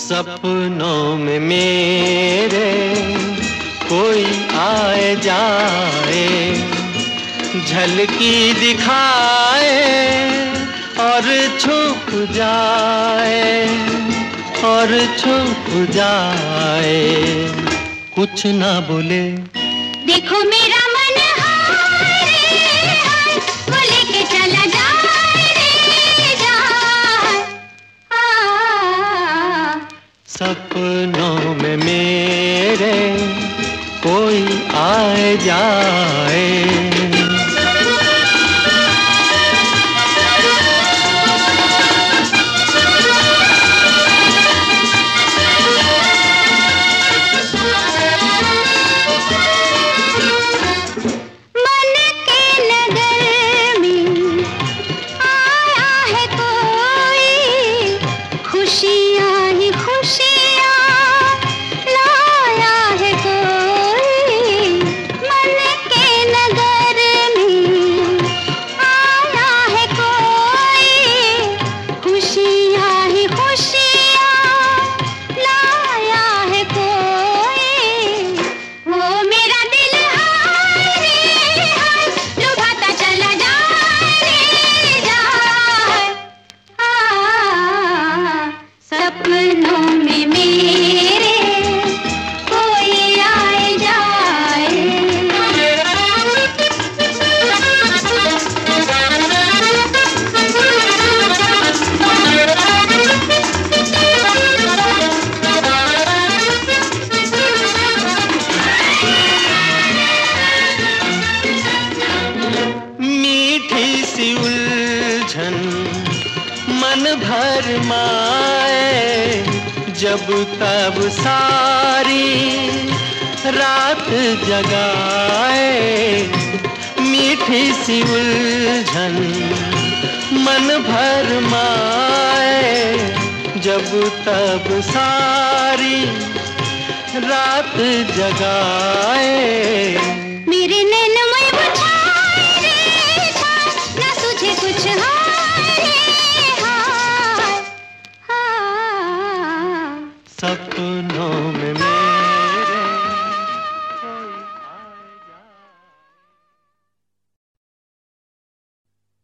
सपनों में मेरे कोई आए जाए, झलकी दिखाए और छुप जाए, और छुप जाए, कुछ ना बोले। देखो मेरा मन हाय रे हाय, वो लेके चला जाए रे जाए। सपनों में मेरे कोई आए जाए। सी उलझन मन भर माए, जब तब सारी रात जगाए। मीठी सी उलझन मन भर माए, जब तब सारी रात जगाए। मेरे नैन में वो छाए रे छाए, ना तुझे कुछ हाय रे हाय। सपनों में